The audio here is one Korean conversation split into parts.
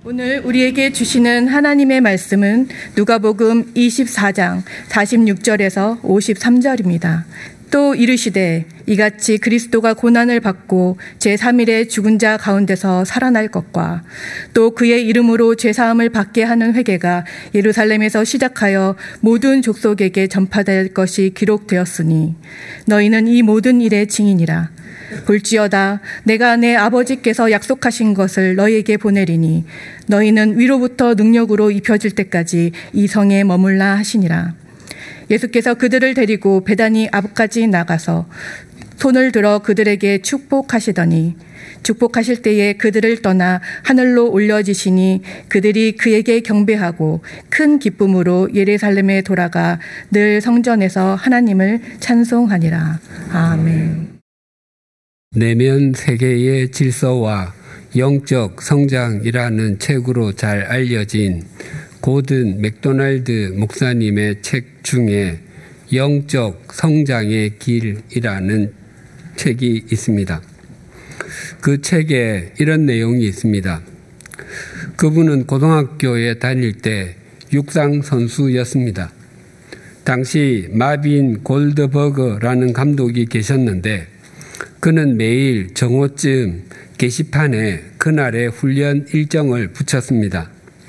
오늘 우리에게 주시는 하나님의 말씀은 누가복음 24장 46절에서 53절입니다. 또 이르시되 이같이 그리스도가 고난을 받고 제3일에 죽은 자 가운데서 살아날 것과 또 그의 이름으로 죄사함을 받게 하는 회개가 예루살렘에서 시작하여 모든 족속에게 전파될 것이 기록되었으니 너희는 이 모든 일의 증인이라. 볼지어다 내가 내 아버지께서 약속하신 것을 너희에게 보내리니 너희는 위로부터 능력으로 입혀질 때까지 이 성에 머물라 하시니라. 예수께서 그들을 데리고 베다니 앞까지 나가서 손을 들어 그들에게 축복하시더니 축복하실 때에 그들을 떠나 하늘로 올려지시니 그들이 그에게 경배하고 큰 기쁨으로 예루살렘에 돌아가 늘 성전에서 하나님을 찬송하니라. 아멘. 내면 세계의 질서와 영적 성장이라는 책으로 잘 알려진 고든 맥도날드 목사님의 책 중에 영적 성장의 길이라는 책이 있습니다. 그 책에 이런 내용이 있습니다. 그분은 고등학교에 다닐 때 육상 선수였습니다. 당시 마빈 골드버거라는 감독이 계셨는데 그는 매일 정오쯤 게시판에 그날의 훈련 일정을 붙였습니다.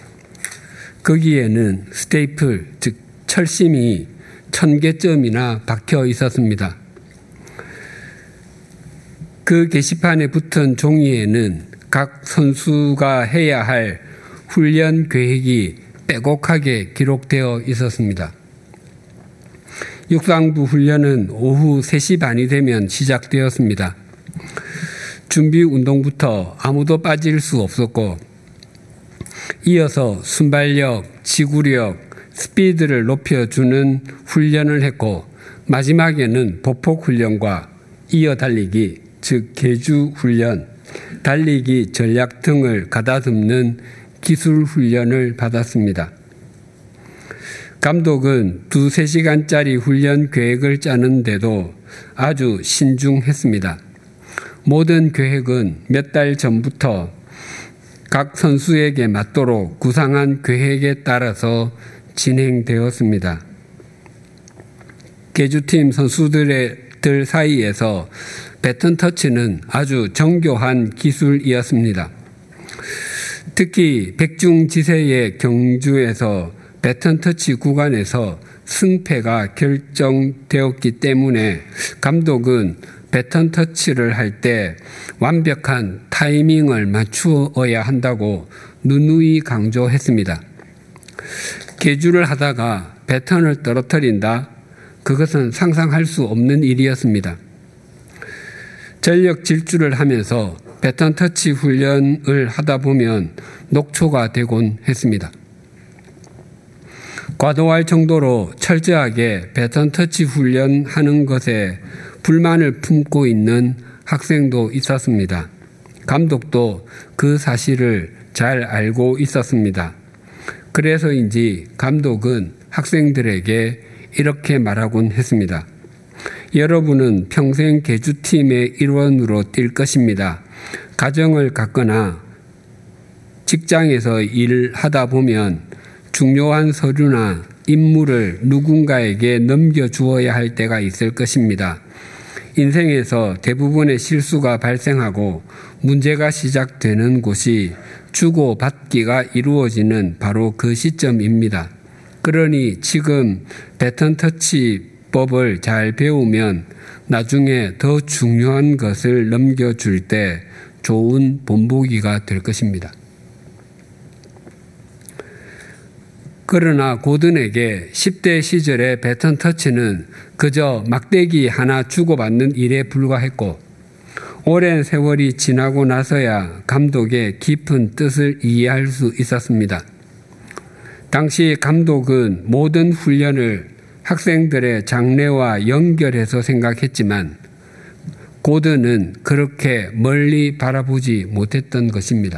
거기에는 스테이플, 즉 철심이 1000개쯤이나 박혀 있었습니다. 그 게시판에 붙은 종이에는 각 선수가 해야 할 훈련 계획이 빼곡하게 기록되어 있었습니다. 육상부 훈련은 오후 3시 반이 되면 시작되었습니다. 준비 운동부터 아무도 빠질 수 없었고 이어서 순발력, 지구력, 스피드를 높여주는 훈련을 했고 마지막에는 보폭 훈련과 이어 달리기, 즉 계주 훈련, 달리기 전략 등을 가다듬는 기술 훈련을 받았습니다. 감독은 2-3시간짜리 훈련 계획을 짜는데도 아주 신중했습니다. 모든 계획은 몇 달 전부터 각 선수에게 맞도록 구상한 계획에 따라서 진행되었습니다. 계주팀 선수들 사이에서 배턴 터치는 아주 정교한 기술이었습니다. 특히 백중지세의 경주에서 배턴 터치 구간에서 승패가 결정되었기 때문에 감독은 배턴 터치를 할 때 완벽한 타이밍을 맞추어야 한다고 누누이 강조했습니다. 계주를 하다가 배턴을 떨어뜨린다? 그것은 상상할 수 없는 일이었습니다. 전력 질주를 하면서 배턴 터치 훈련을 하다 보면 녹초가 되곤 했습니다. 과도할 정도로 철저하게 배턴 터치 훈련하는 것에 불만을 품고 있는 학생도 있었습니다. 감독도 그 사실을 잘 알고 있었습니다. 그래서인지 감독은 학생들에게 이렇게 말하곤 했습니다. 여러분은 평생 계주팀의 일원으로 뛸 것입니다. 가정을 갖거나 직장에서 일하다 보면 중요한 서류나 임무를 누군가에게 넘겨주어야 할 때가 있을 것입니다. 인생에서 대부분의 실수가 발생하고 문제가 시작되는 곳이 주고받기가 이루어지는 바로 그 시점입니다. 그러니 지금 배턴 터치법을 잘 배우면 나중에 더 중요한 것을 넘겨줄 때 좋은 본보기가 될 것입니다. 그러나 고든에게 10대 시절의 배턴 터치는 그저 막대기 하나 주고받는 일에 불과했고 오랜 세월이 지나고 나서야 감독의 깊은 뜻을 이해할 수 있었습니다. 당시 감독은 모든 훈련을 학생들의 장래와 연결해서 생각했지만 고든은 그렇게 멀리 바라보지 못했던 것입니다.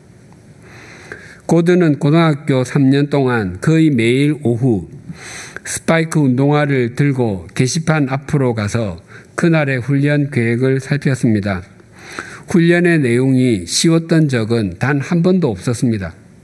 고든은 고등학교 3년 동안 거의 매일 오후 스파이크 운동화를 들고 게시판 앞으로 가서 그날의 훈련 계획을 살폈습니다. 훈련의 내용이 쉬웠던 적은 단 한 번도 없었습니다.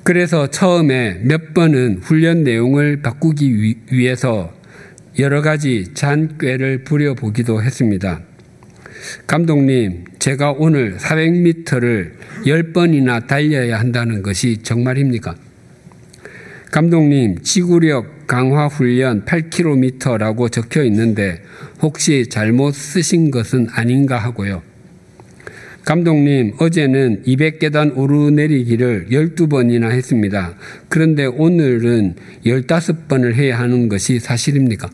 그래서 처음에 몇 번은 훈련 내용을 바꾸기 위해서 여러 가지 잔꾀를 부려보기도 했습니다. 감독님, 제가 오늘 400m를 10번이나 달려야 한다는 것이 정말입니까? 감독님, 지구력 강화 훈련 8km라고 적혀 있는데 혹시 잘못 쓰신 것은 아닌가 하고요. 감독님, 어제는 200계단 오르내리기를 12번이나 했습니다. 그런데 오늘은 15번을 해야 하는 것이 사실입니까?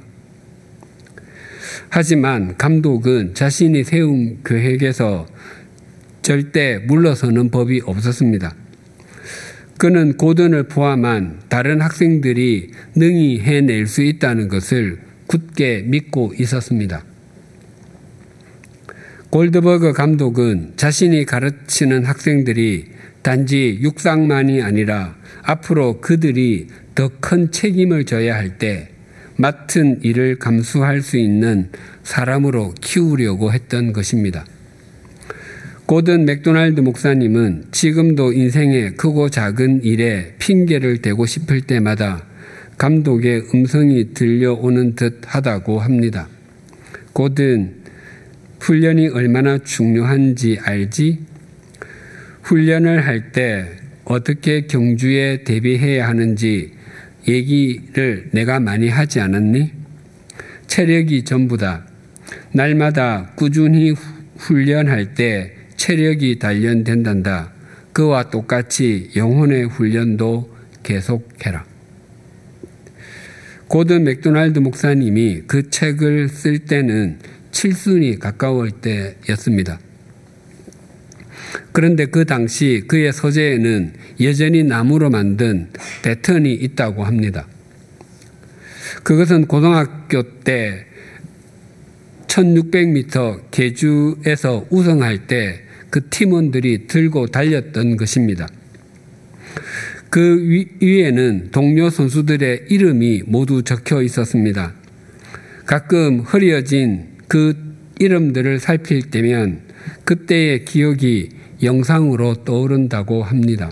하지만 감독은 자신이 세운 계획에서 절대 물러서는 법이 없었습니다. 그는 고든을 포함한 다른 학생들이 능히 해낼 수 있다는 것을 굳게 믿고 있었습니다. 골드버그 감독은 자신이 가르치는 학생들이 단지 육상만이 아니라 앞으로 그들이 더 큰 책임을 져야 할 때 맡은 일을 감수할 수 있는 사람으로 키우려고 했던 것입니다. 고든 맥도날드 목사님은 지금도 인생의 크고 작은 일에 핑계를 대고 싶을 때마다 감독의 음성이 들려오는 듯 하다고 합니다. 고든, 훈련이 얼마나 중요한지 알지? 훈련을 할 때 어떻게 경주에 대비해야 하는지 얘기를 내가 많이 하지 않았니? 체력이 전부다. 날마다 꾸준히 훈련할 때 체력이 단련된단다. 그와 똑같이 영혼의 훈련도 계속해라. 고든 맥도날드 목사님이 그 책을 쓸 때는 칠순이 가까울 때였습니다. 그런데 그 당시 그의 서재에는 여전히 나무로 만든 배턴이 있다고 합니다. 그것은 고등학교 때 1600m 계주에서 우승할 때 그 팀원들이 들고 달렸던 것입니다. 그 위에는 동료 선수들의 이름이 모두 적혀 있었습니다. 가끔 흐려진 그 이름들을 살필 때면 그때의 기억이 영상으로 떠오른다고 합니다.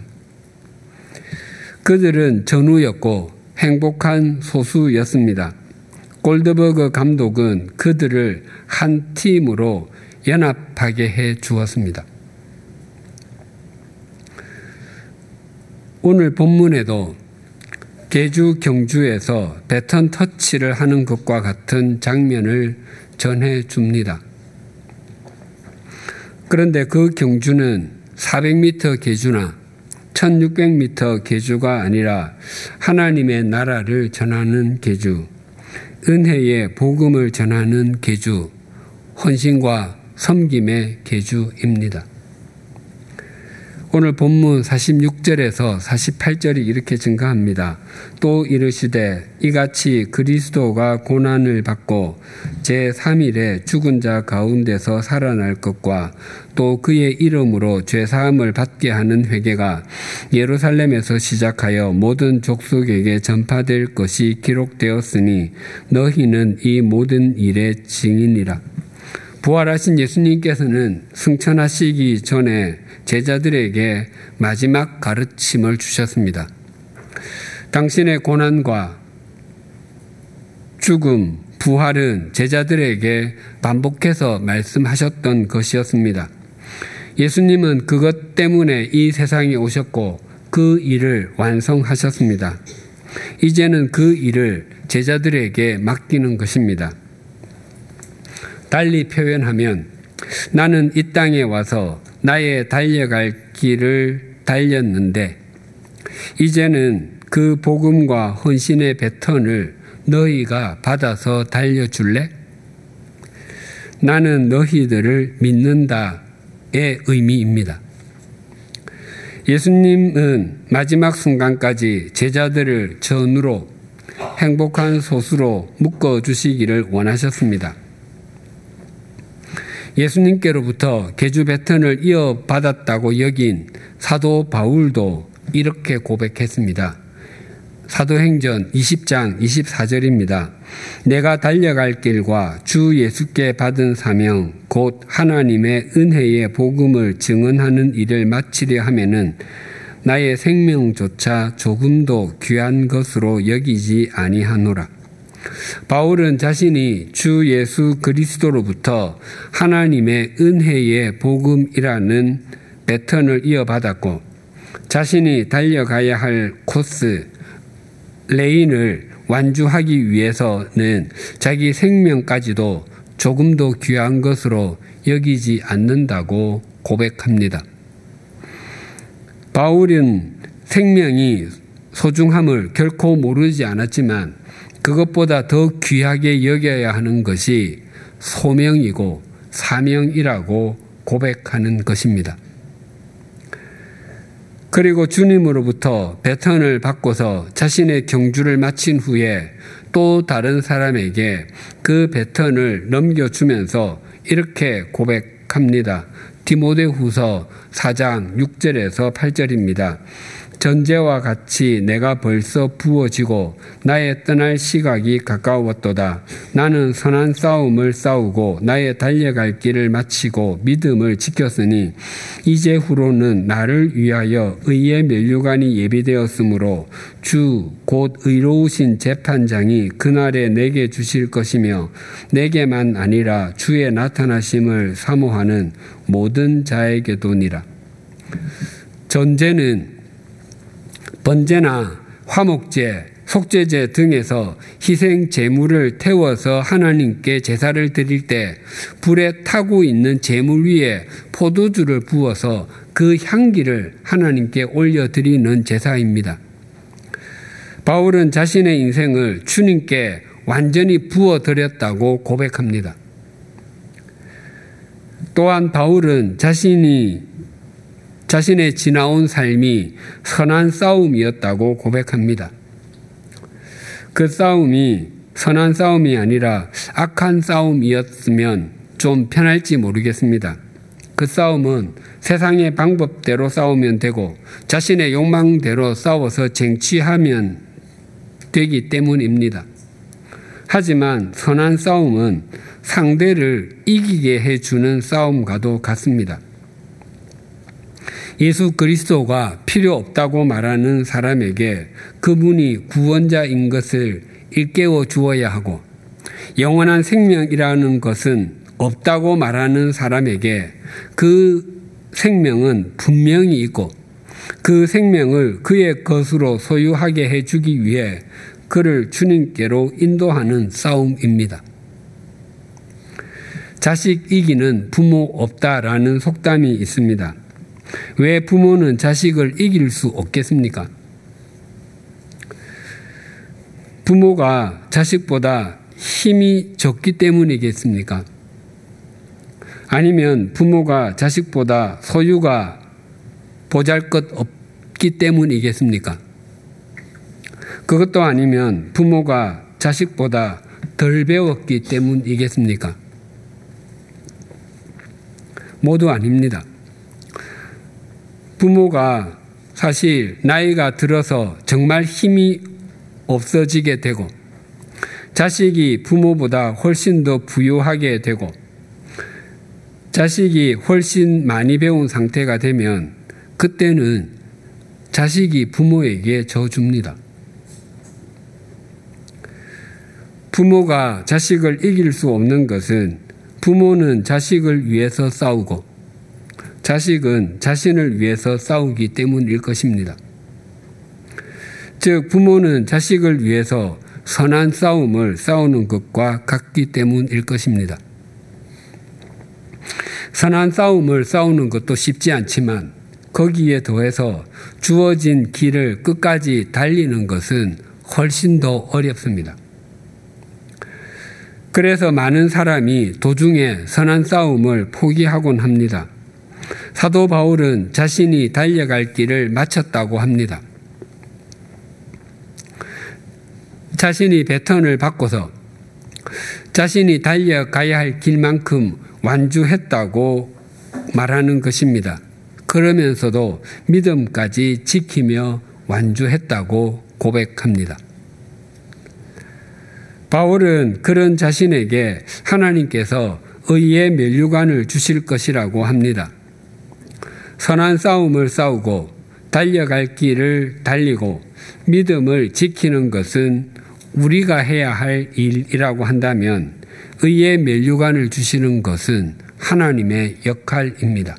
그들은 전우였고 행복한 소수였습니다. 골드버그 감독은 그들을 한 팀으로 연합하게 해 주었습니다. 오늘 본문에도 계주 경주에서 배턴 터치를 하는 것과 같은 장면을 전해 줍니다. 그런데 그 경주는 400m 계주나 1600m 계주가 아니라 하나님의 나라를 전하는 계주, 은혜의 복음을 전하는 계주, 헌신과 섬김의 계주입니다. 오늘 본문 46절에서 48절이 이렇게 증가합니다. 또 이르시되 이같이 그리스도가 고난을 받고 제3일에 죽은 자 가운데서 살아날 것과 또 그의 이름으로 죄사함을 받게 하는 회개가 예루살렘에서 시작하여 모든 족속에게 전파될 것이 기록되었으니 너희는 이 모든 일의 증인이라. 부활하신 예수님께서는 승천하시기 전에 제자들에게 마지막 가르침을 주셨습니다. 당신의 고난과 죽음, 부활은 제자들에게 반복해서 말씀하셨던 것이었습니다. 예수님은 그것 때문에 이 세상에 오셨고 그 일을 완성하셨습니다. 이제는 그 일을 제자들에게 맡기는 것입니다. 달리 표현하면 나는 이 땅에 와서 나의 달려갈 길을 달렸는데 이제는 그 복음과 헌신의 배턴을 너희가 받아서 달려줄래? 나는 너희들을 믿는다의 의미입니다. 예수님은 마지막 순간까지 제자들을 전우로 행복한 소수로 묶어주시기를 원하셨습니다. 예수님께로부터 계주 배턴을 이어받았다고 여긴 사도 바울도 이렇게 고백했습니다. 사도행전 20장 24절입니다. 내가 달려갈 길과 주 예수께 받은 사명 곧 하나님의 은혜의 복음을 증언하는 일을 마치려 하면은 나의 생명조차 조금도 귀한 것으로 여기지 아니하노라. 바울은 자신이 주 예수 그리스도로부터 하나님의 은혜의 복음이라는 배턴을 이어받았고 자신이 달려가야 할 코스, 레인을 완주하기 위해서는 자기 생명까지도 조금도 귀한 것으로 여기지 않는다고 고백합니다. 바울은 생명이 소중함을 결코 모르지 않았지만 그것보다 더 귀하게 여겨야 하는 것이 소명이고 사명이라고 고백하는 것입니다. 그리고 주님으로부터 배턴을 받고서 자신의 경주를 마친 후에 또 다른 사람에게 그 배턴을 넘겨주면서 이렇게 고백합니다. 디모데후서 4장 6절에서 8절입니다. 전제와 같이 내가 벌써 부어지고 나의 떠날 시각이 가까웠도다. 나는 선한 싸움을 싸우고 나의 달려갈 길을 마치고 믿음을 지켰으니 이제후로는 나를 위하여 의의 면류관이 예비되었으므로 주 곧 의로우신 재판장이 그날에 내게 주실 것이며 내게만 아니라 주의 나타나심을 사모하는 모든 자에게도니라. 전제는 번제나 화목제, 속죄제 등에서 희생 제물을 태워서 하나님께 제사를 드릴 때 불에 타고 있는 제물 위에 포도주를 부어서 그 향기를 하나님께 올려드리는 제사입니다. 바울은 자신의 인생을 주님께 완전히 부어드렸다고 고백합니다. 또한 바울은 자신의 지나온 삶이 선한 싸움이었다고 고백합니다. 그 싸움이 선한 싸움이 아니라 악한 싸움이었으면 좀 편할지 모르겠습니다. 그 싸움은 세상의 방법대로 싸우면 되고 자신의 욕망대로 싸워서 쟁취하면 되기 때문입니다. 하지만 선한 싸움은 상대를 이기게 해주는 싸움과도 같습니다. 예수 그리스도가 필요 없다고 말하는 사람에게 그분이 구원자인 것을 일깨워 주어야 하고 영원한 생명이라는 것은 없다고 말하는 사람에게 그 생명은 분명히 있고 그 생명을 그의 것으로 소유하게 해주기 위해 그를 주님께로 인도하는 싸움입니다. 자식 이기는 부모 없다라는 속담이 있습니다. 왜 부모는 자식을 이길 수 없겠습니까? 부모가 자식보다 힘이 적기 때문이겠습니까? 아니면 부모가 자식보다 소유가 보잘것없기 때문이겠습니까? 그것도 아니면 부모가 자식보다 덜 배웠기 때문이겠습니까? 모두 아닙니다. 부모가 사실 나이가 들어서 정말 힘이 없어지게 되고 자식이 부모보다 훨씬 더 부유하게 되고 자식이 훨씬 많이 배운 상태가 되면 그때는 자식이 부모에게 져줍니다. 부모가 자식을 이길 수 없는 것은 부모는 자식을 위해서 싸우고 자식은 자신을 위해서 싸우기 때문일 것입니다. 즉 부모는 자식을 위해서 선한 싸움을 싸우는 것과 같기 때문일 것입니다. 선한 싸움을 싸우는 것도 쉽지 않지만 거기에 더해서 주어진 길을 끝까지 달리는 것은 훨씬 더 어렵습니다. 그래서 많은 사람이 도중에 선한 싸움을 포기하곤 합니다. 사도 바울은 자신이 달려갈 길을 마쳤다고 합니다. 자신이 배턴을 받고서 자신이 달려가야 할 길만큼 완주했다고 말하는 것입니다. 그러면서도 믿음까지 지키며 완주했다고 고백합니다. 바울은 그런 자신에게 하나님께서 의의 면류관을 주실 것이라고 합니다. 선한 싸움을 싸우고 달려갈 길을 달리고 믿음을 지키는 것은 우리가 해야 할 일이라고 한다면 의의 면류관을 주시는 것은 하나님의 역할입니다.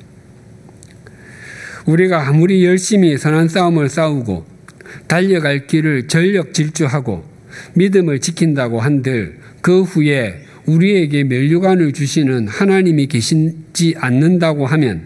우리가 아무리 열심히 선한 싸움을 싸우고 달려갈 길을 전력 질주하고 믿음을 지킨다고 한들 그 후에 우리에게 면류관을 주시는 하나님이 계시지 않는다고 하면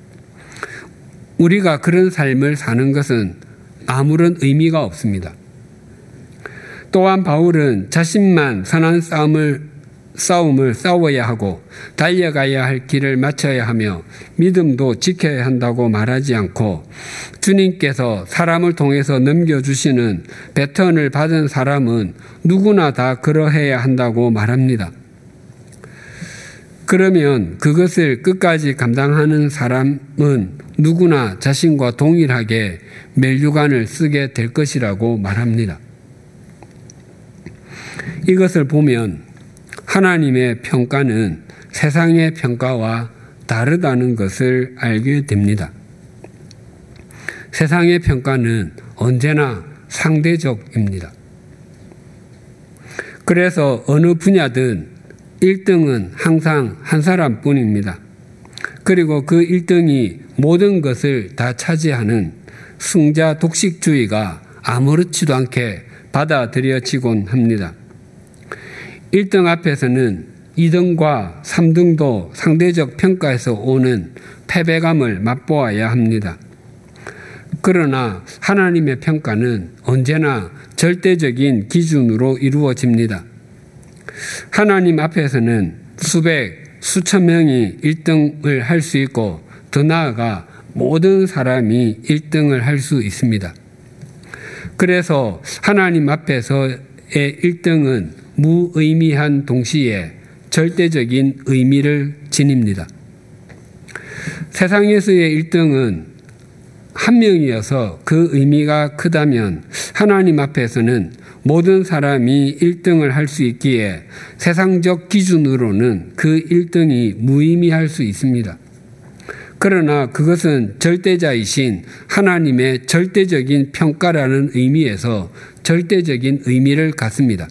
우리가 그런 삶을 사는 것은 아무런 의미가 없습니다. 또한 바울은 자신만 선한 싸움을 싸워야 하고 달려가야 할 길을 마쳐야 하며 믿음도 지켜야 한다고 말하지 않고 주님께서 사람을 통해서 넘겨주시는 배턴을 받은 사람은 누구나 다 그러해야 한다고 말합니다. 그러면 그것을 끝까지 감당하는 사람은 누구나 자신과 동일하게 면류관을 쓰게 될 것이라고 말합니다. 이것을 보면 하나님의 평가는 세상의 평가와 다르다는 것을 알게 됩니다. 세상의 평가는 언제나 상대적입니다. 그래서 어느 분야든 1등은 항상 한 사람뿐입니다. 그리고 그 1등이 모든 것을 다 차지하는 승자 독식주의가 아무렇지도 않게 받아들여지곤 합니다. 1등 앞에서는 2등과 3등도 상대적 평가에서 오는 패배감을 맛보아야 합니다. 그러나 하나님의 평가는 언제나 절대적인 기준으로 이루어집니다. 하나님 앞에서는 수천 명이 1등을 할 수 있고 더 나아가 모든 사람이 1등을 할 수 있습니다. 그래서 하나님 앞에서의 1등은 무의미한 동시에 절대적인 의미를 지닙니다. 세상에서의 1등은 한 명이어서 그 의미가 크다면 하나님 앞에서는 모든 사람이 1등을 할 수 있기에 세상적 기준으로는 그 1등이 무의미할 수 있습니다. 그러나 그것은 절대자이신 하나님의 절대적인 평가라는 의미에서 절대적인 의미를 갖습니다.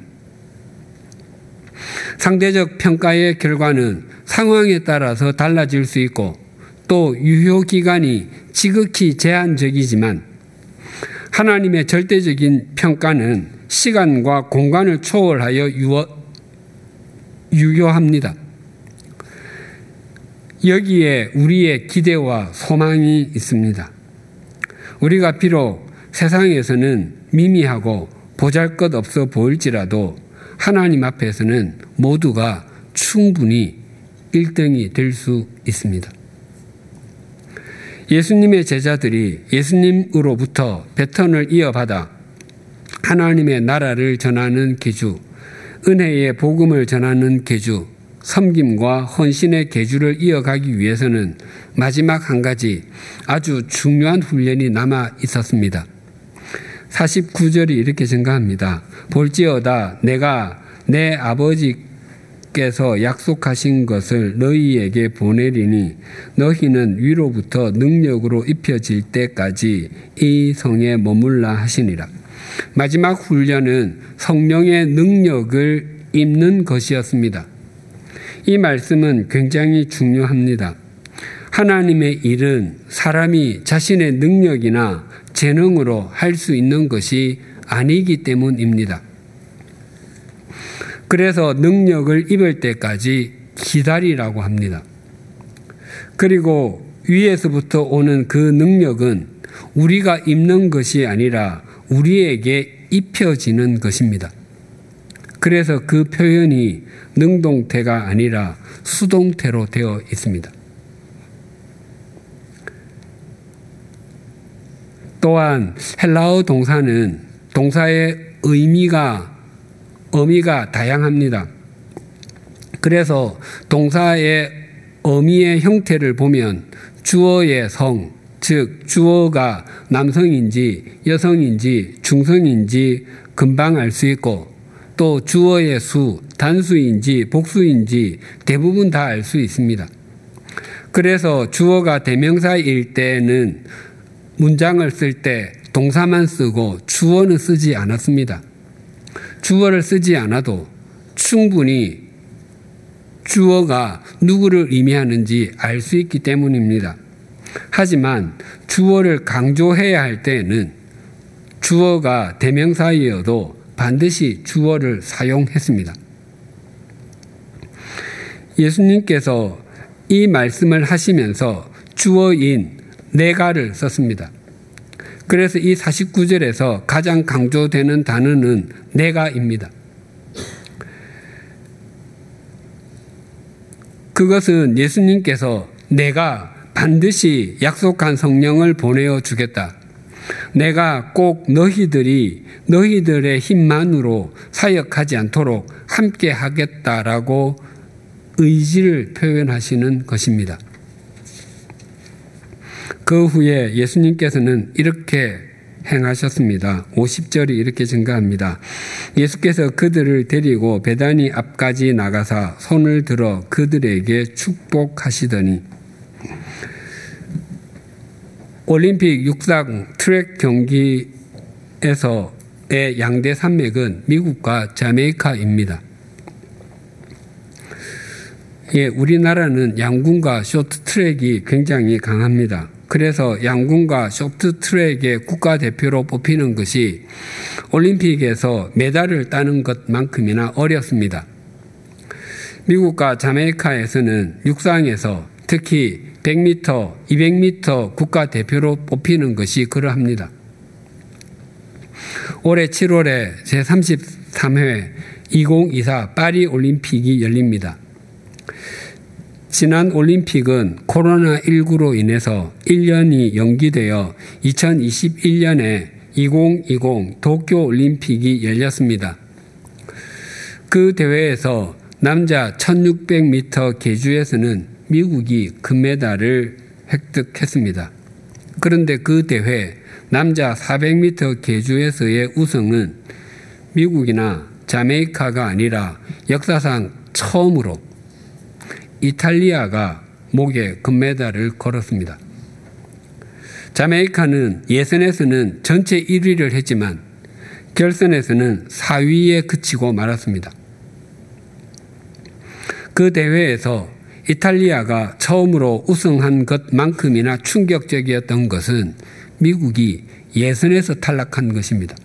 상대적 평가의 결과는 상황에 따라서 달라질 수 있고 또 유효기간이 지극히 제한적이지만 하나님의 절대적인 평가는 시간과 공간을 초월하여 유효합니다. 여기에 우리의 기대와 소망이 있습니다. 우리가 비록 세상에서는 미미하고 보잘것없어 보일지라도 하나님 앞에서는 모두가 충분히 1등이 될 수 있습니다. 예수님의 제자들이 예수님으로부터 배턴을 이어받아 하나님의 나라를 전하는 계주, 은혜의 복음을 전하는 계주, 섬김과 헌신의 계주를 이어가기 위해서는 마지막 한 가지 아주 중요한 훈련이 남아 있었습니다. 49절이 이렇게 증가합니다. 볼지어다 내가 내 아버지께서 약속하신 것을 너희에게 보내리니 너희는 위로부터 능력으로 입혀질 때까지 이 성에 머물라 하시니라. 마지막 훈련은 성령의 능력을 입는 것이었습니다. 이 말씀은 굉장히 중요합니다. 하나님의 일은 사람이 자신의 능력이나 재능으로 할 수 있는 것이 아니기 때문입니다. 그래서 능력을 입을 때까지 기다리라고 합니다. 그리고 위에서부터 오는 그 능력은 우리가 입는 것이 아니라 우리에게 입혀지는 것입니다. 그래서 그 표현이 능동태가 아니라 수동태로 되어 있습니다. 또한 헬라어 동사는 동사의 의미가 다양합니다. 그래서 동사의 어미의 형태를 보면 주어의 성, 즉 주어가 남성인지 여성인지 중성인지 금방 알 수 있고 또 주어의 수, 단수인지 복수인지 대부분 다 알 수 있습니다. 그래서 주어가 대명사일 때는 문장을 쓸 때 동사만 쓰고 주어는 쓰지 않았습니다. 주어를 쓰지 않아도 충분히 주어가 누구를 의미하는지 알 수 있기 때문입니다. 하지만 주어를 강조해야 할 때에는 주어가 대명사이어도 반드시 주어를 사용했습니다. 예수님께서 이 말씀을 하시면서 주어인 내가를 썼습니다. 그래서 이 49절에서 가장 강조되는 단어는 내가입니다. 그것은 예수님께서 내가 반드시 약속한 성령을 보내어 주겠다. 내가 꼭 너희들의 힘만으로 사역하지 않도록 함께 하겠다라고 의지를 표현하시는 것입니다. 그 후에 예수님께서는 이렇게 행하셨습니다. 50절이 이렇게 증가합니다. 예수께서 그들을 데리고 베다니 앞까지 나가사 손을 들어 그들에게 축복하시더니 올림픽 육상 트랙 경기에서의 양대 산맥은 미국과 자메이카입니다. 예, 우리나라는 양궁과 쇼트트랙이 굉장히 강합니다. 그래서 양궁과 쇼트트랙의 국가대표로 뽑히는 것이 올림픽에서 메달을 따는 것만큼이나 어렵습니다. 미국과 자메이카에서는 육상에서 특히 100m, 200m 국가대표로 뽑히는 것이 그러합니다. 올해 7월에 제33회 2024 파리 올림픽이 열립니다. 지난 올림픽은 코로나19로 인해서 1년이 연기되어 2021년에 2020 도쿄올림픽이 열렸습니다. 그 대회에서 남자 1600m 계주에서는 미국이 금메달을 획득했습니다. 그런데 그 대회 남자 400m 계주에서의 우승은 미국이나 자메이카가 아니라 역사상 처음으로 이탈리아가 목에 금메달을 걸었습니다. 자메이카는 예선에서는 전체 1위를 했지만 결선에서는 4위에 그치고 말았습니다. 그 대회에서 이탈리아가 처음으로 우승한 것만큼이나 충격적이었던 것은 미국이 예선에서 탈락한 것입니다.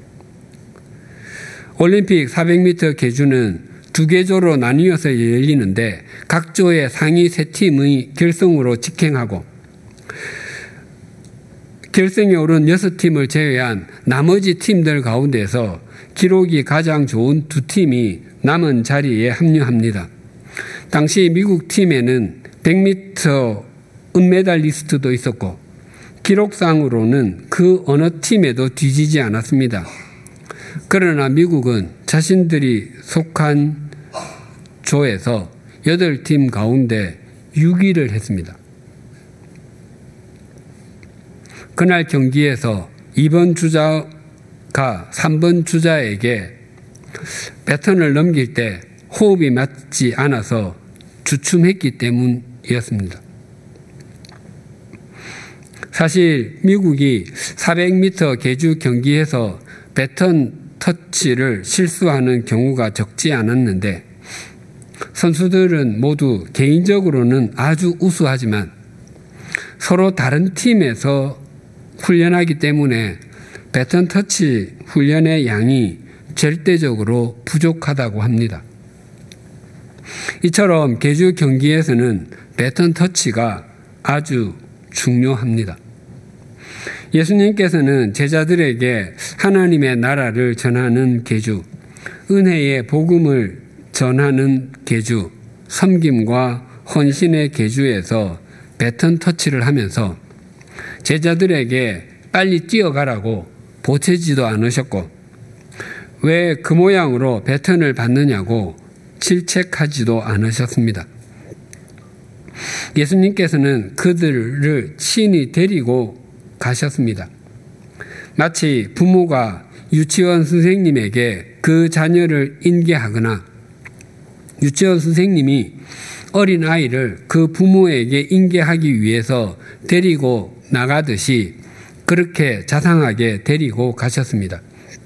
올림픽 400m 계주는 두 개조로 나뉘어서 열리는데 각 조의 상위 3팀의 결승으로 직행하고 결승에 오른 6팀을 제외한 나머지 팀들 가운데서 기록이 가장 좋은 2팀이 남은 자리에 합류합니다. 당시 미국 팀에는 100m 은메달리스트도 있었고 기록상으로는 그 어느 팀에도 뒤지지 않았습니다. 그러나 미국은 자신들이 속한 조에서 8팀 가운데 6위를 했습니다. 그날 경기에서 2번 주자가 3번 주자에게 배턴을 넘길 때 호흡이 맞지 않아서 주춤했기 때문이었습니다. 사실 미국이 400m 계주 경기에서 배턴 터치를 실수하는 경우가 적지 않았는데 선수들은 모두 개인적으로는 아주 우수하지만 서로 다른 팀에서 훈련하기 때문에 배턴 터치 훈련의 양이 절대적으로 부족하다고 합니다. 이처럼 계주 경기에서는 배턴 터치가 아주 중요합니다. 예수님께서는 제자들에게 하나님의 나라를 전하는 계주, 은혜의 복음을 전하는 계주, 섬김과 헌신의 계주에서 배턴 터치를 하면서 제자들에게 빨리 뛰어가라고 보채지도 않으셨고 왜 그 모양으로 배턴을 받느냐고 질책하지도 않으셨습니다. 예수님께서는 그들을 친히 데리고 가셨습니다. 마치 부모가 유치원 선생님에게 그 자녀를 인계하거나 유치원 선생님이 어린 아이를 그 부모에게 인계하기 위해서 데리고 나가듯이 그렇게 자상하게 데리고 가셨습니다.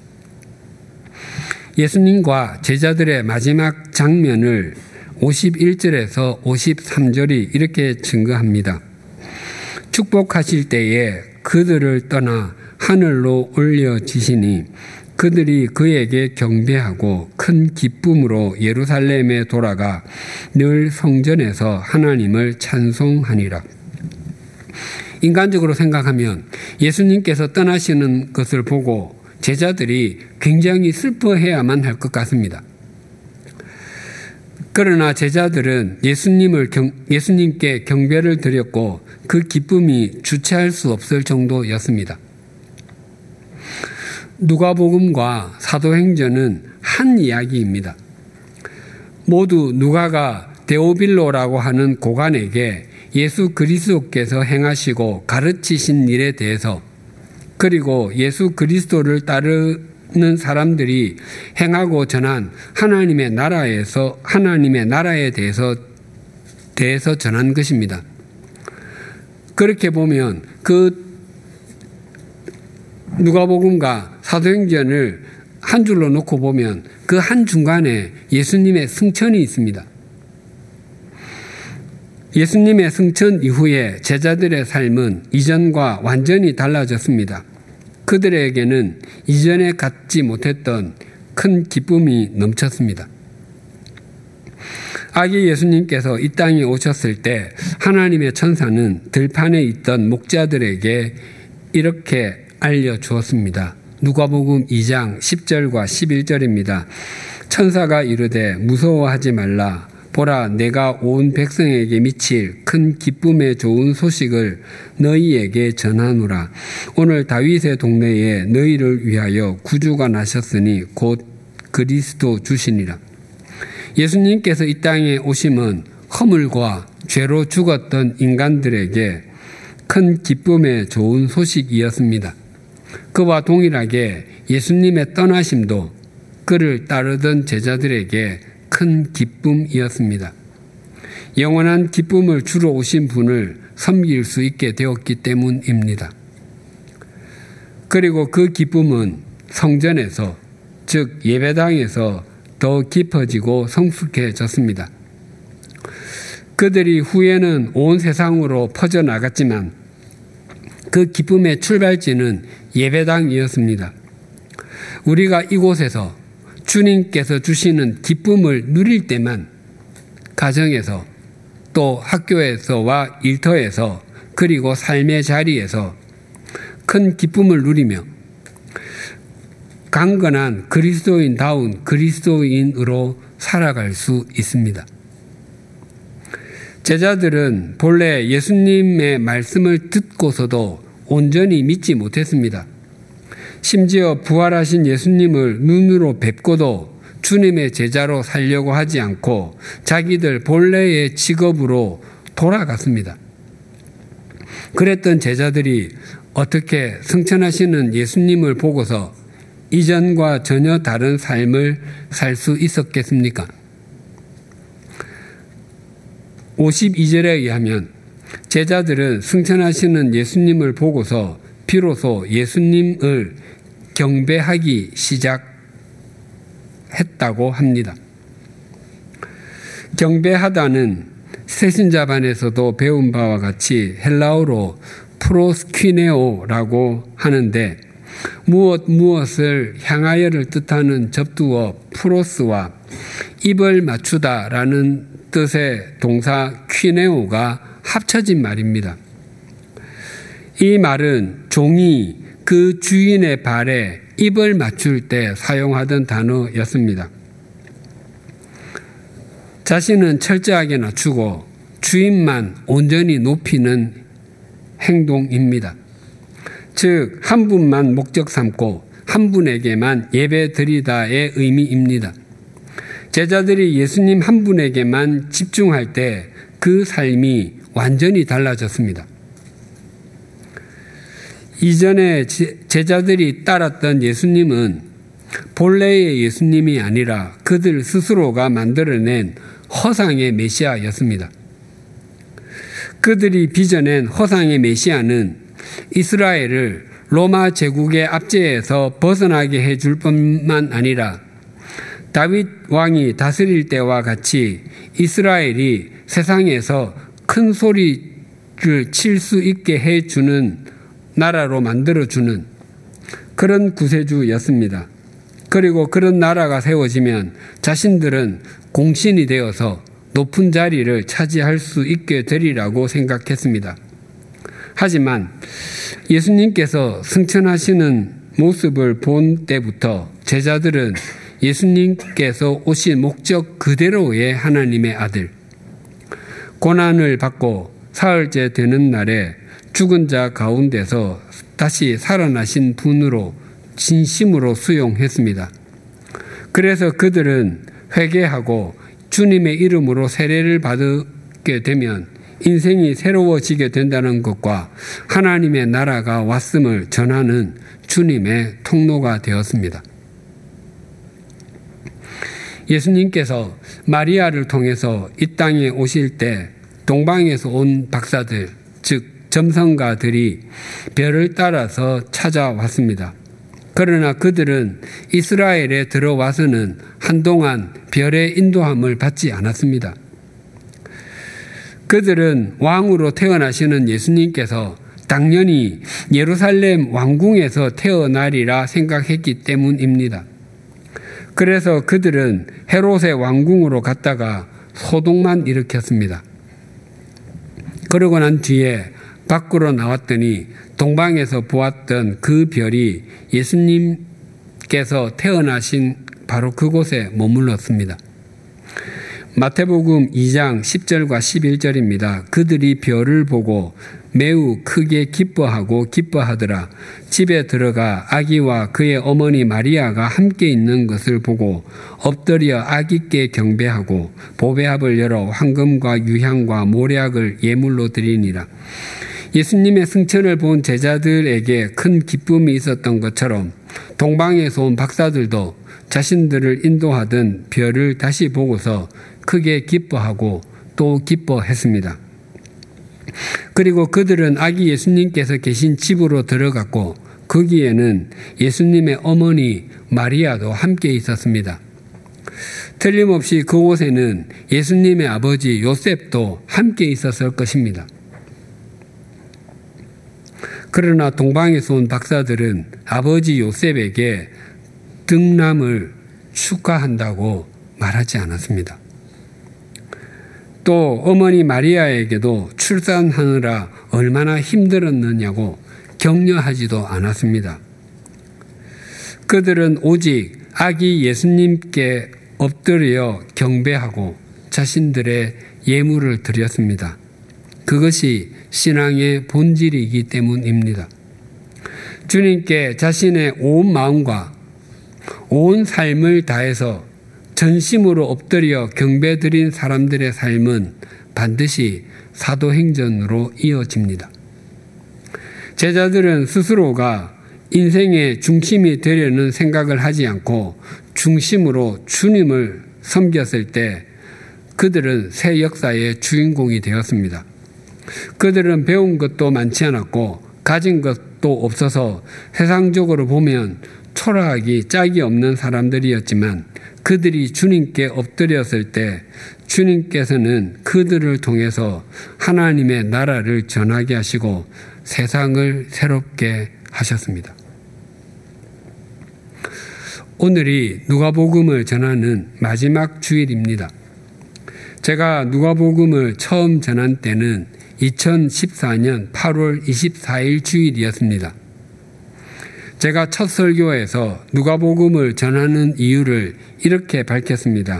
예수님과 제자들의 마지막 장면을 51절에서 53절이 이렇게 증거합니다. 축복하실 때에 그들을 떠나 하늘로 올려지시니 그들이 그에게 경배하고 큰 기쁨으로 예루살렘에 돌아가 늘 성전에서 하나님을 찬송하니라. 인간적으로 생각하면 예수님께서 떠나시는 것을 보고 제자들이 굉장히 슬퍼해야만 할 것 같습니다. 그러나 제자들은 예수님께 경배를 드렸고 그 기쁨이 주체할 수 없을 정도였습니다. 누가복음과 사도행전은 한 이야기입니다. 모두 누가가 데오빌로라고 하는 고관에게 예수 그리스도께서 행하시고 가르치신 일에 대해서, 그리고 예수 그리스도를 따르는 사람들이 행하고 전한 하나님의 나라에 대해서 전한 것입니다. 그렇게 보면 그 누가복음과 사도행전을 한 줄로 놓고 보면 그 한 중간에 예수님의 승천이 있습니다. 예수님의 승천 이후에 제자들의 삶은 이전과 완전히 달라졌습니다. 그들에게는 이전에 갖지 못했던 큰 기쁨이 넘쳤습니다. 아기 예수님께서 이 땅에 오셨을 때 하나님의 천사는 들판에 있던 목자들에게 이렇게 알려주었습니다. 누가복음 2장 10절과 11절입니다. 천사가 이르되 무서워하지 말라. 보라, 내가 온 백성에게 미칠 큰 기쁨의 좋은 소식을 너희에게 전하노라. 오늘 다윗의 동네에 너희를 위하여 구주가 나셨으니 곧 그리스도 주시니라. 예수님께서 이 땅에 오심은 허물과 죄로 죽었던 인간들에게 큰 기쁨의 좋은 소식이었습니다. 그와 동일하게 예수님의 떠나심도 그를 따르던 제자들에게 큰 기쁨이었습니다. 영원한 기쁨을 주러 오신 분을 섬길 수 있게 되었기 때문입니다. 그리고 그 기쁨은 성전에서, 즉 예배당에서 더 깊어지고 성숙해졌습니다. 그들이 후에는 온 세상으로 퍼져나갔지만 그 기쁨의 출발지는 예배당이었습니다. 우리가 이곳에서 주님께서 주시는 기쁨을 누릴 때만 가정에서, 또 학교에서와 일터에서, 그리고 삶의 자리에서 큰 기쁨을 누리며 강건한 그리스도인다운 그리스도인으로 살아갈 수 있습니다. 제자들은 본래 예수님의 말씀을 듣고서도 온전히 믿지 못했습니다. 심지어 부활하신 예수님을 눈으로 뵙고도 주님의 제자로 살려고 하지 않고 자기들 본래의 직업으로 돌아갔습니다. 그랬던 제자들이 어떻게 승천하시는 예수님을 보고서 이전과 전혀 다른 삶을 살 수 있었겠습니까? 52절에 의하면 제자들은 승천하시는 예수님을 보고서 비로소 예수님을 경배하기 시작했다고 합니다. 경배하다는 새신자반에서도 배운 바와 같이 헬라어로 프로스퀴네오라고 하는데 무엇을 향하여를 뜻하는 접두어 프로스와 입을 맞추다라는 뜻의 동사 퀴네오가 합쳐진 말입니다. 이 말은 종이 그 주인의 발에 입을 맞출 때 사용하던 단어였습니다. 자신은 철저하게 낮추고 주인만 온전히 높이는 행동입니다. 즉, 한 분만 목적 삼고 한 분에게만 예배 드리다의 의미입니다. 제자들이 예수님 한 분에게만 집중할 때 그 삶이 완전히 달라졌습니다. 이전에 제자들이 따랐던 예수님은 본래의 예수님이 아니라 그들 스스로가 만들어낸 허상의 메시아였습니다. 그들이 빚어낸 허상의 메시아는 이스라엘을 로마 제국의 압제에서 벗어나게 해줄 뿐만 아니라 다윗 왕이 다스릴 때와 같이 이스라엘이 세상에서 큰 소리를 칠 수 있게 해주는 나라로 만들어주는 그런 구세주였습니다. 그리고 그런 나라가 세워지면 자신들은 공신이 되어서 높은 자리를 차지할 수 있게 되리라고 생각했습니다. 하지만 예수님께서 승천하시는 모습을 본 때부터 제자들은 예수님께서 오신 목적 그대로의 하나님의 아들, 고난을 받고 사흘째 되는 날에 죽은 자 가운데서 다시 살아나신 분으로 진심으로 수용했습니다. 그래서 그들은 회개하고 주님의 이름으로 세례를 받게 되면 인생이 새로워지게 된다는 것과 하나님의 나라가 왔음을 전하는 주님의 통로가 되었습니다. 예수님께서 마리아를 통해서 이 땅에 오실 때 동방에서 온 박사들, 즉 점성가들이 별을 따라서 찾아왔습니다. 그러나 그들은 이스라엘에 들어와서는 한동안 별의 인도함을 받지 않았습니다. 그들은 왕으로 태어나시는 예수님께서 당연히 예루살렘 왕궁에서 태어나리라 생각했기 때문입니다. 그래서 그들은 헤롯의 왕궁으로 갔다가 소동만 일으켰습니다. 그러고 난 뒤에 밖으로 나왔더니 동방에서 보았던 그 별이 예수님께서 태어나신 바로 그곳에 머물렀습니다. 마태복음 2장 10절과 11절입니다. 그들이 별을 보고 매우 크게 기뻐하더라. 집에 들어가 아기와 그의 어머니 마리아가 함께 있는 것을 보고 엎드려 아기께 경배하고 보배합을 열어 황금과 유향과 모략을 예물로 드리니라. 예수님의 승천을 본 제자들에게 큰 기쁨이 있었던 것처럼 동방에서 온 박사들도 자신들을 인도하던 별을 다시 보고서 크게 기뻐하고 또 기뻐했습니다. 그리고 그들은 아기 예수님께서 계신 집으로 들어갔고 거기에는 예수님의 어머니 마리아도 함께 있었습니다. 틀림없이 그곳에는 예수님의 아버지 요셉도 함께 있었을 것입니다. 그러나 동방에서 온 박사들은 아버지 요셉에게 등남을 축하한다고 말하지 않았습니다. 또 어머니 마리아에게도 출산하느라 얼마나 힘들었느냐고 격려하지도 않았습니다. 그들은 오직 아기 예수님께 엎드려 경배하고 자신들의 예물을 드렸습니다. 그것이 신앙의 본질이기 때문입니다. 주님께 자신의 온 마음과 온 삶을 다해서 전심으로 엎드려 경배드린 사람들의 삶은 반드시 사도행전으로 이어집니다. 제자들은 스스로가 인생의 중심이 되려는 생각을 하지 않고 중심으로 주님을 섬겼을 때 그들은 새 역사의 주인공이 되었습니다. 그들은 배운 것도 많지 않았고 가진 것도 없어서 세상적으로 보면 초라하기 짝이 없는 사람들이었지만 그들이 주님께 엎드렸을 때 주님께서는 그들을 통해서 하나님의 나라를 전하게 하시고 세상을 새롭게 하셨습니다. 오늘이 누가복음을 전하는 마지막 주일입니다. 제가 누가복음을 처음 전한 때는 2014년 8월 24일 주일이었습니다. 제가 첫 설교에서 누가복음을 전하는 이유를 이렇게 밝혔습니다.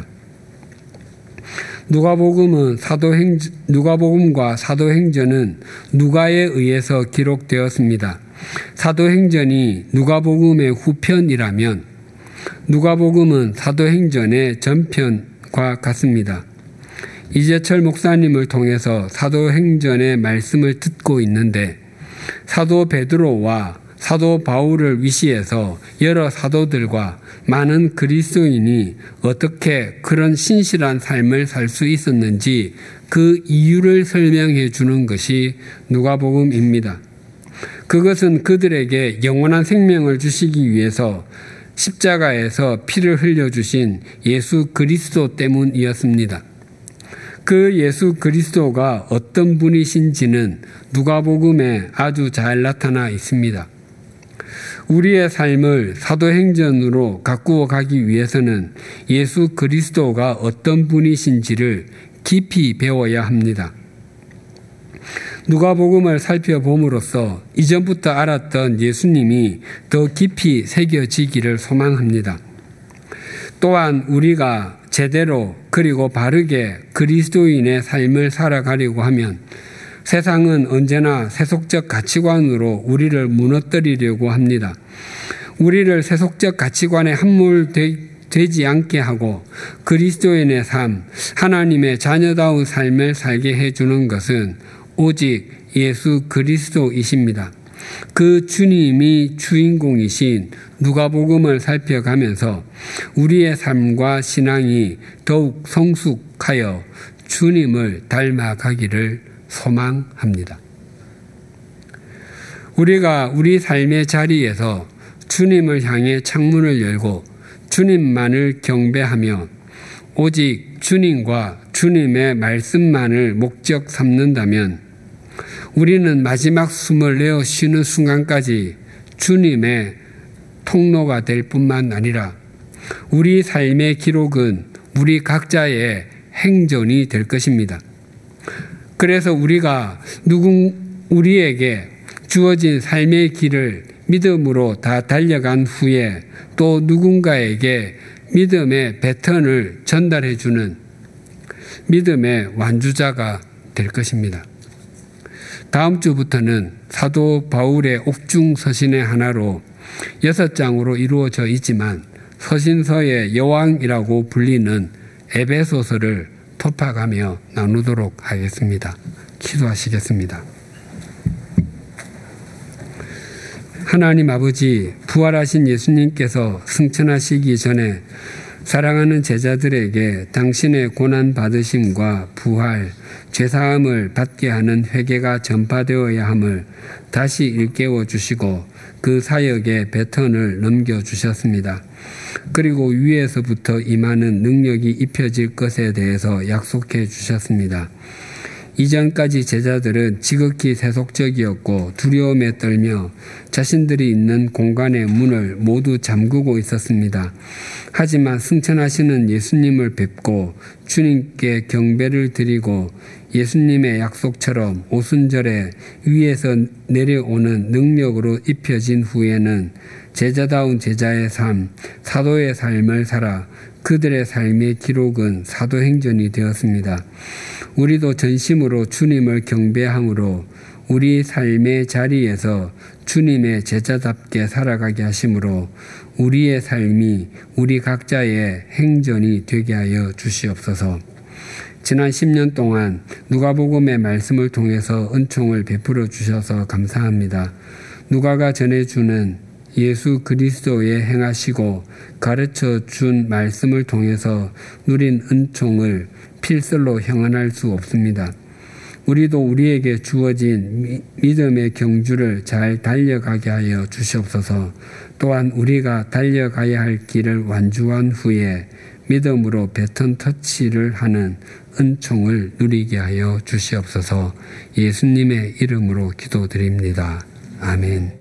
누가복음과 사도행전은 누가에 의해서 기록되었습니다. 사도행전이 누가복음의 후편이라면 누가복음은 사도행전의 전편과 같습니다. 이재철 목사님을 통해서 사도행전의 말씀을 듣고 있는데 사도 베드로와 사도 바울을 위시해서 여러 사도들과 많은 그리스도인이 어떻게 그런 신실한 삶을 살 수 있었는지 그 이유를 설명해 주는 것이 누가복음입니다. 그것은 그들에게 영원한 생명을 주시기 위해서 십자가에서 피를 흘려주신 예수 그리스도 때문이었습니다. 그 예수 그리스도가 어떤 분이신지는 누가복음에 아주 잘 나타나 있습니다. 우리의 삶을 사도행전으로 가꾸어 가기 위해서는 예수 그리스도가 어떤 분이신지를 깊이 배워야 합니다. 누가복음을 살펴봄으로써 이전부터 알았던 예수님이 더 깊이 새겨지기를 소망합니다. 또한 우리가 제대로 그리고 바르게 그리스도인의 삶을 살아가려고 하면 세상은 언제나 세속적 가치관으로 우리를 무너뜨리려고 합니다. 우리를 세속적 가치관에 함몰되지 않게 하고 그리스도인의 삶, 하나님의 자녀다운 삶을 살게 해주는 것은 오직 예수 그리스도이십니다. 그 주님이 주인공이신 누가복음을 살펴가면서 우리의 삶과 신앙이 더욱 성숙하여 주님을 닮아가기를 소망합니다. 우리가 우리 삶의 자리에서 주님을 향해 창문을 열고 주님만을 경배하며 오직 주님과 주님의 말씀만을 목적 삼는다면 우리는 마지막 숨을 내어 쉬는 순간까지 주님의 통로가 될 뿐만 아니라 우리 삶의 기록은 우리 각자의 행전이 될 것입니다. 그래서 우리가 우리에게 주어진 삶의 길을 믿음으로 다 달려간 후에 또 누군가에게 믿음의 배턴을 전달해주는 믿음의 완주자가 될 것입니다. 다음 주부터는 사도 바울의 옥중 서신의 하나로 6장으로 이루어져 있지만 서신서의 여왕이라고 불리는 에베소서를 토파가며 나누도록 하겠습니다. 기도하시겠습니다. 하나님 아버지, 부활하신 예수님께서 승천하시기 전에 사랑하는 제자들에게 당신의 고난받으심과 부활, 죄사함을 받게 하는 회개가 전파되어야 함을 다시 일깨워 주시고 그 사역의 배턴을 넘겨주셨습니다. 그리고 위에서부터 임하는 능력이 입혀질 것에 대해서 약속해 주셨습니다. 이전까지 제자들은 지극히 세속적이었고 두려움에 떨며 자신들이 있는 공간의 문을 모두 잠그고 있었습니다. 하지만 승천하시는 예수님을 뵙고 주님께 경배를 드리고 예수님의 약속처럼 오순절에 위에서 내려오는 능력으로 입혀진 후에는 제자다운 제자의 삶, 사도의 삶을 살아 그들의 삶의 기록은 사도행전이 되었습니다. 우리도 전심으로 주님을 경배함으로 우리 삶의 자리에서 주님의 제자답게 살아가게 하심으로 우리의 삶이 우리 각자의 행전이 되게 하여 주시옵소서. 지난 10년 동안 누가복음의 말씀을 통해서 은총을 베풀어 주셔서 감사합니다. 누가가 전해주는 예수 그리스도의 행하시고 가르쳐 준 말씀을 통해서 누린 은총을 필설로 형언할 수 없습니다. 우리도 우리에게 주어진 믿음의 경주를 잘 달려가게 하여 주시옵소서. 또한 우리가 달려가야 할 길을 완주한 후에 믿음으로 배턴 터치를 하는 은총을 누리게 하여 주시옵소서. 예수님의 이름으로 기도드립니다. 아멘.